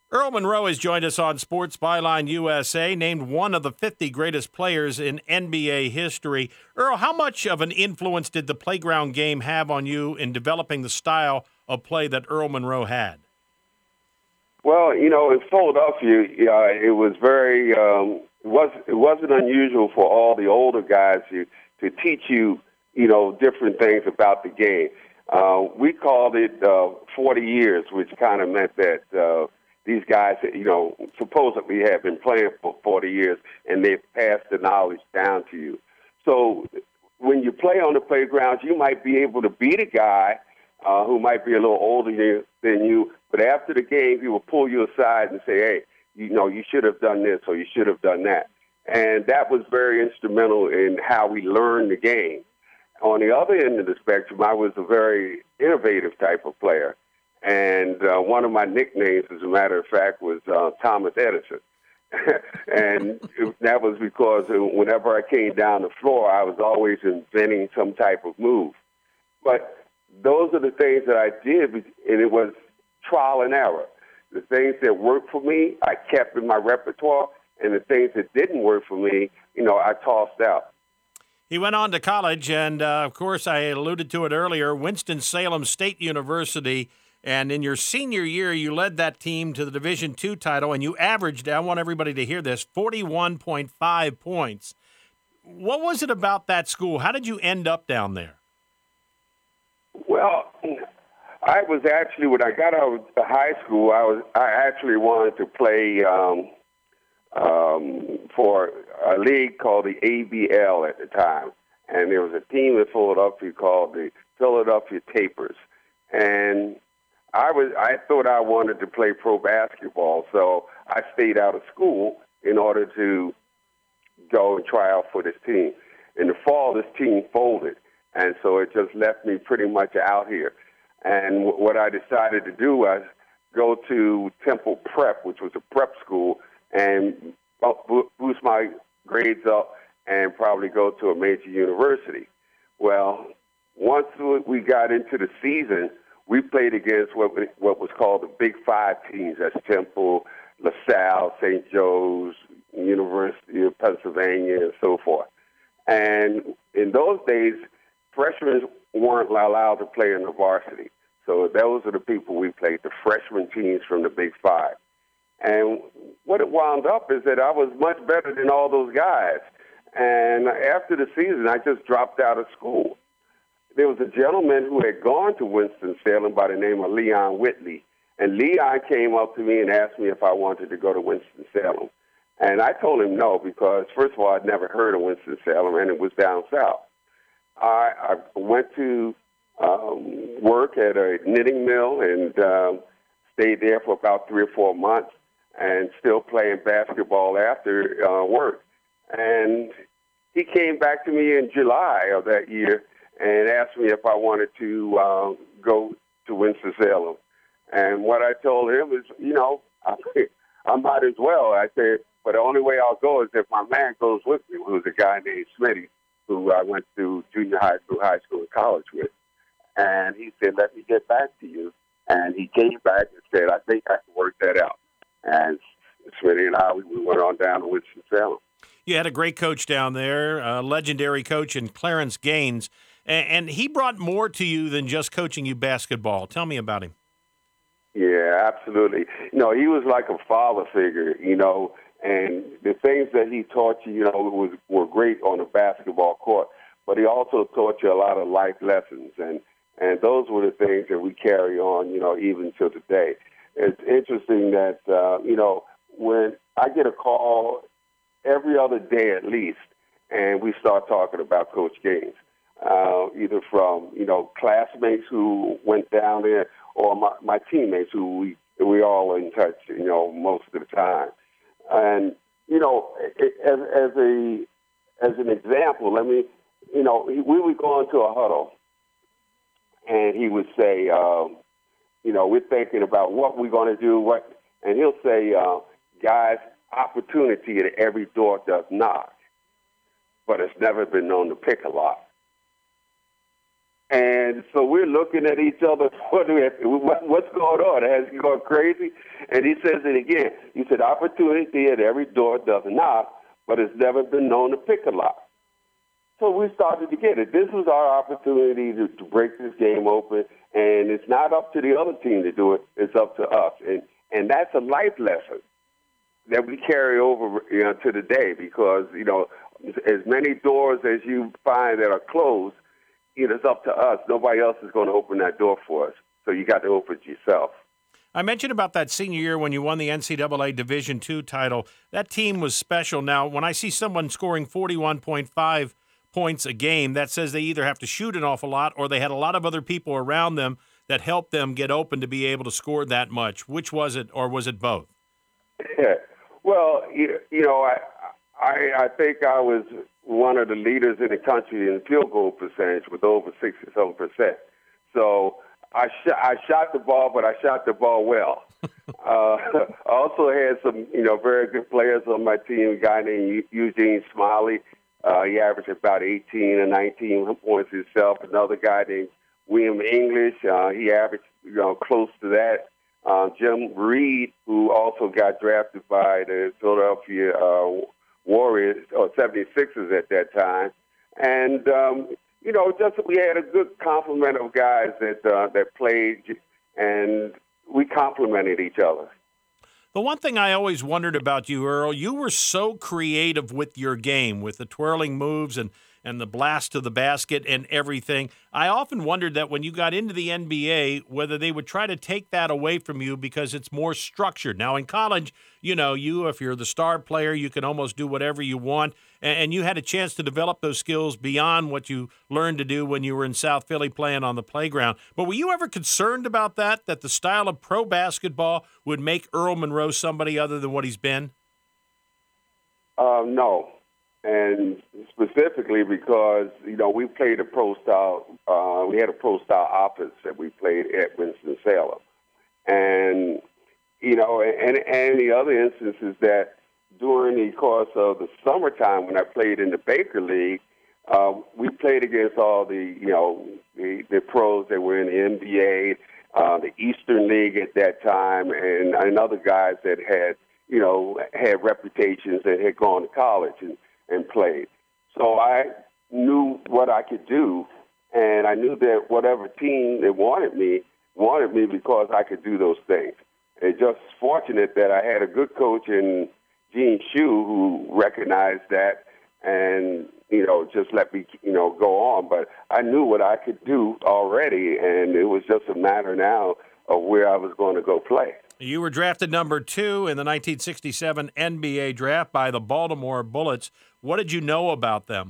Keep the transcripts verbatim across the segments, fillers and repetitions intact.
Earl Monroe has joined us on Sports Byline U S A, named one of the fifty greatest players in N B A history. Earl, how much of an influence did the playground game have on you in developing the style of play that Earl Monroe had? Well, you know, in Philadelphia, uh, it was very um, it was it wasn't unusual for all the older guys to to teach you, you know, different things about the game. Uh, we called it uh, forty years, which kind of meant that uh, these guys, you know, supposedly have been playing for forty years, and they've passed the knowledge down to you. So when you play on the playgrounds, you might be able to beat a guy uh, who might be a little older than you, but after the game, he will pull you aside and say, hey, you know, you should have done this or you should have done that. And that was very instrumental in how we learned the game. On the other end of the spectrum, I was a very innovative type of player. And uh, one of my nicknames, as a matter of fact, was uh, Thomas Edison. And that was because whenever I came down the floor, I was always inventing some type of move. But those are the things that I did, and it was trial and error. The things that worked for me, I kept in my repertoire, and the things that didn't work for me, you know, I tossed out. He went on to college, and, uh, of course, I alluded to it earlier, Winston-Salem State University, and in your senior year, you led that team to the Division two title, and you averaged, I want everybody to hear this, forty-one point five points. What was it about that school? How did you end up down there? Well, I was actually, when I got out of high school, I was I actually wanted to play um, um, for a league called the A B L at the time. And there was a team in Philadelphia called the Philadelphia Tapers. And I was I thought I wanted to play pro basketball, so I stayed out of school in order to go and try out for this team. In the fall, this team folded, and so it just left me pretty much out here. And w- what I decided to do was go to Temple Prep, which was a prep school, and bo- boost my grades up and probably go to a major university. Well, once we got into the season, we played against what what was called the Big Five teams. That's Temple, LaSalle, Saint Joe's, University of Pennsylvania, and so forth. And in those days, freshmen weren't allowed to play in the varsity. So those are the people we played, the freshman teams from the Big Five. And what it wound up is that I was much better than all those guys. And after the season, I just dropped out of school. There was a gentleman who had gone to Winston-Salem by the name of Leon Whitley. And Leon came up to me and asked me if I wanted to go to Winston-Salem. And I told him no, because, first of all, I'd never heard of Winston-Salem, and it was down south. I, I went to um, work at a knitting mill and um, stayed there for about three or four months and still playing basketball after uh, work. And he came back to me in July of that year and asked me if I wanted to uh, go to Winston-Salem. And what I told him is, you know, I, I might as well. I said, but the only way I'll go is if my man goes with me, who was a guy named Smitty, who I went to junior high school, high school, and college with. And he said, let me get back to you. And he came back and said, I think I can work that out. And Smitty and I, we went on down to Winston-Salem. You had a great coach down there, a legendary coach in Clarence Gaines, and he brought more to you than just coaching you basketball. Tell me about him. Yeah, absolutely. You know, he was like a father figure, you know, and the things that he taught you, you know, was were great on the basketball court, but he also taught you a lot of life lessons, and, and those were the things that we carry on, you know, even to today. It's interesting that, uh, you know, when I get a call every other day at least, and we start talking about Coach Gaines, uh, either from, you know, classmates who went down there or my, my teammates who we, we all are in touch, you know, most of the time. And, you know, as, as a as an example, let me, you know, we would go into a huddle, and he would say, um, you know, we're thinking about what we're going to do, what, and he'll say, uh, guys, opportunity at every door does knock, but it's never been known to pick a lock. And so we're looking at each other, what, what, what's going on? Has he gone crazy? And he says it again. He said, opportunity at every door does knock, but it's never been known to pick a lock. So we started to get it. This was our opportunity to, to break this game open, and it's not up to the other team to do it. It's up to us. And, and that's a life lesson that we carry over, you know, to the day because, you know, as many doors as you find that are closed, it is up to us. Nobody else is going to open that door for us. So you got to open it yourself. I mentioned about that senior year when you won the N C double A Division two title. That team was special. Now, when I see someone scoring forty-one point five points a game, that says they either have to shoot an awful lot or they had a lot of other people around them that helped them get open to be able to score that much. Which was it, or was it both? Yeah. Well, you, you know, I, I I think I was one of the leaders in the country in field goal percentage with over sixty-seven percent. So I, sh- I shot the ball, but I shot the ball well. uh, I also had some, you know, very good players on my team. A guy named Eugene Smiley. Uh, he averaged about eighteen or nineteen points himself. Another guy named William English. Uh, he averaged, you know, close to that. Uh, Jim Reed, who also got drafted by the Philadelphia uh, Warriors or seventy-sixers at that time, and um, you know, just we had a good complement of guys that uh, that played, and we complemented each other. The one thing I always wondered about you, Earl, you were so creative with your game, with the twirling moves and, and the blast to the basket and everything. I often wondered that when you got into the N B A, whether they would try to take that away from you because it's more structured. Now, in college, you know, you, if you're the star player, you can almost do whatever you want, and, and you had a chance to develop those skills beyond what you learned to do when you were in South Philly playing on the playground. But were you ever concerned about that, that the style of pro basketball would make Earl Monroe somebody other than what he's been? Uh, no. And specifically because, you know, we played a pro style, uh, we had a pro style offense that we played at Winston-Salem. And, you know, and, and the other instances that during the course of the summertime when I played in the Baker League, uh, we played against all the, you know, the, the pros that were in the N B A, uh, the Eastern League at that time, and, and other guys that had, you know, had reputations that had gone to college and, and played. So I knew what I could do, and I knew that whatever team that wanted me wanted me because I could do those things. It's just fortunate that I had a good coach in Gene Shue who recognized that and, you know, just let me, you know, go on. But I knew what I could do already, and it was just a matter now of where I was going to go play. You were drafted number two in the nineteen sixty-seven N B A draft by the Baltimore Bullets. What did you know about them?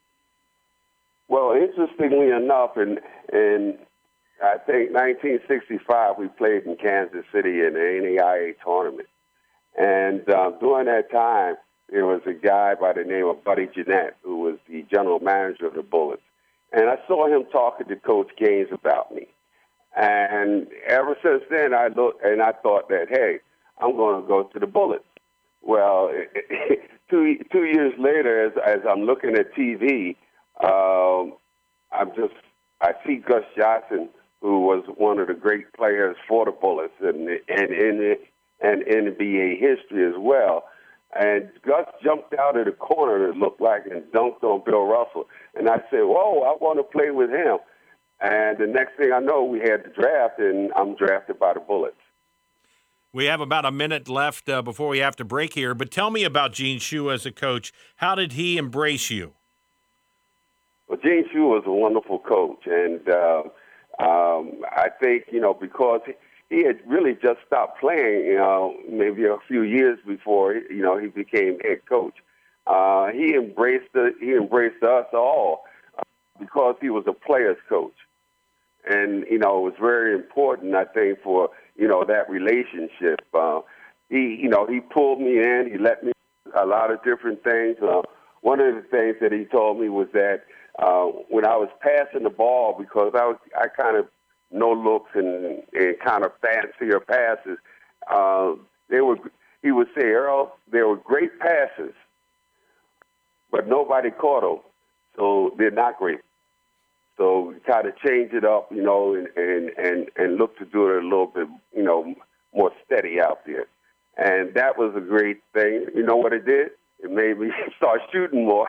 Well, interestingly enough, in, in I think nineteen sixty-five, we played in Kansas City in the N A I A tournament. And uh, during that time, there was a guy by the name of Buddy Jeanette, who was the general manager of the Bullets. And I saw him talking to Coach Gaines about me. And ever since then, I looked and I thought that, hey, I'm going to go to the Bullets. Well, two two years later, as, as I'm looking at T V, um, I'm just I see Gus Johnson, who was one of the great players for the Bullets and and in and N B A history as well. And Gus jumped out of the corner and looked like and dunked on Bill Russell. And I said, whoa, I want to play with him. And the next thing I know, we had the draft, and I'm drafted by the Bullets. We have about a minute left uh, before we have to break here, but tell me about Gene Shue as a coach. How did he embrace you? Well, Gene Shue was a wonderful coach, and uh, um, I think, you know, because he had really just stopped playing, you know, maybe a few years before, you know, he became head coach. Uh, he embraced the, he embraced us all uh, because he was a player's coach. And, you know, it was very important, I think, for, you know, that relationship. Uh, he, you know, he pulled me in. He let me do a lot of different things. Uh, one of the things that he told me was that uh, when I was passing the ball, because I was, I kind of no looks and, and kind of fancier passes, uh, they were, he would say, Earl, they were great passes, but nobody caught them, so they're not great. So try to change it up, you know, and, and, and, and look to do it a little bit, you know, more steady out there. And that was a great thing. You know what it did? It made me start shooting more.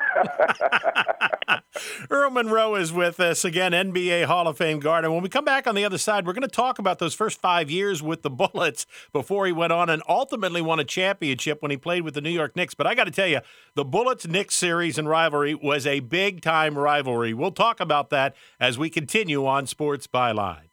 Earl Monroe is with us again, N B A Hall of Fame guard. And when we come back on the other side, we're going to talk about those first five years with the Bullets before he went on and ultimately won a championship when he played with the New York Knicks. But I got to tell you, the Bullets-Knicks series and rivalry was a big-time rivalry. We'll talk about that as we continue on Sports Byline.